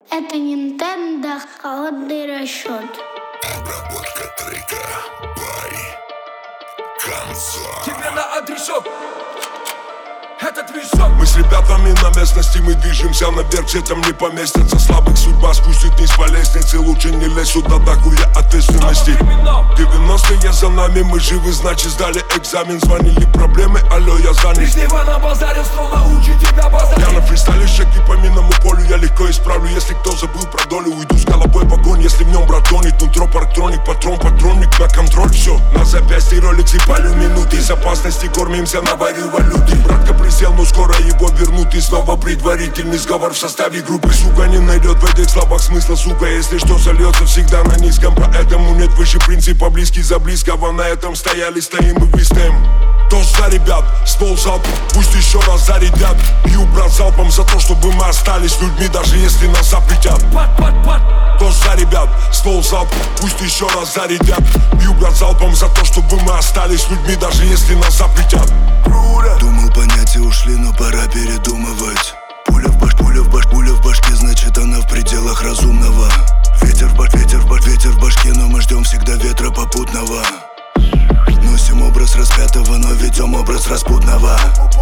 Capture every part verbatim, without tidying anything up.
Это Nintendo холодный расчет. Обработка трека by Концо. Тебе на адресок. Это движок. Мы с ребятами на местности, мы движемся наверх, все там не поместятся. Слабых судьба спустит вниз по лестнице. Лучше не лезь сюда, до хуя ответственности. Девяностые за нами, мы живы, значит сдали экзамен. Звонили проблемы, алло, я занят. Лишнего на базаре, стол научит тебя базарить. Я на фристайле шаги по минному полю, я легко исправлю. Если кто забыл про долю, уйду с головой в огонь. Если в нем брат тонет, нутро парктроник, патрон, патронник, на контроль, все. На запястье роликс и палю минуты. Из опасности кормимся на варю валюты. Братка присел, но скоро его вернут. И снова предварительный сговор в составе группы. Сука не найдет в этих словах смысла, сука. Если что, сольется всегда на низком. Поэтому нет выше принципа близкий за близкого. На этом стояли, стоим и блистаем. Тост за ребят, ствол залп, пусть еще раз зарядят. Бью, брат, залпом за то, чтобы мы остались людьми, даже если нас запретят. Тост за ребят, ствол залп, пусть еще раз зарядят. Бью, брат, залпом за то, чтобы мы остались людьми, даже если нас запретят. Думал, понятия ушли, но пора передумывать. Пуля в баш, пуля в баш, пуля в башке, значит она в пределах разумного. Ветер в баш, ветер в баш, ветер в башке, но мы ждем всегда ветра попутного. Носим образ распятого, но ведем образ распутного.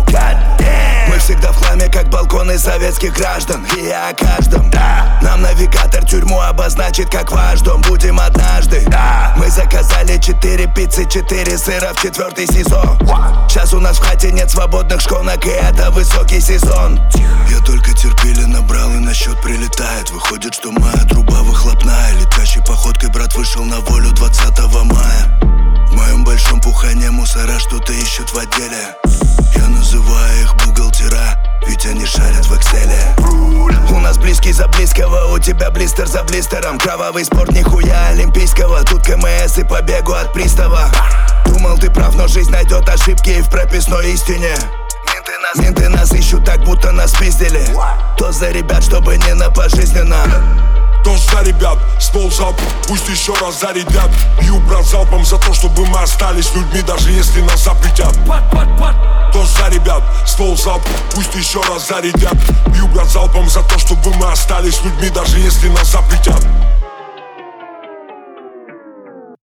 Мы всегда в хламе, как балконы советских граждан. И я о каждом, да. Нам навигатор тюрьму обозначит как ваш дом. Будем однажды, да. Мы заказали четыре пиццы, четыре сыра в четвертый сезон. Сейчас у нас в хате нет свободных шконок, и это высокий сезон. Я только терпели набрал, и на счет прилетает. Выходит, что моя труба выхлопная. Летящей походкой брат вышел на волю двадцатого мая. В моем большом пухане мусора что-то ищут в отделе. Я называю их бухгалтера, ведь они шарят в экселе. У нас близкий за близкого, у тебя блистер за блистером. Кровавый спорт, нихуя олимпийского. Тут КМС и побегу от пристава. Думал, ты прав, но жизнь найдет ошибки и в прописной истине. Менты нас, менты нас ищут так, будто нас пиздили. То за ребят, чтобы не на пожизненно. Тост за ребят, ствол залп, пусть еще раз зарядят. Бью, брат, залпом за то, чтобы мы остались людьми, даже если нас запретят. Тост за ребят, ствол залп, пусть еще раз зарядят. Бью, брат, залпом за то, чтобы мы остались людьми, даже если нас запретят.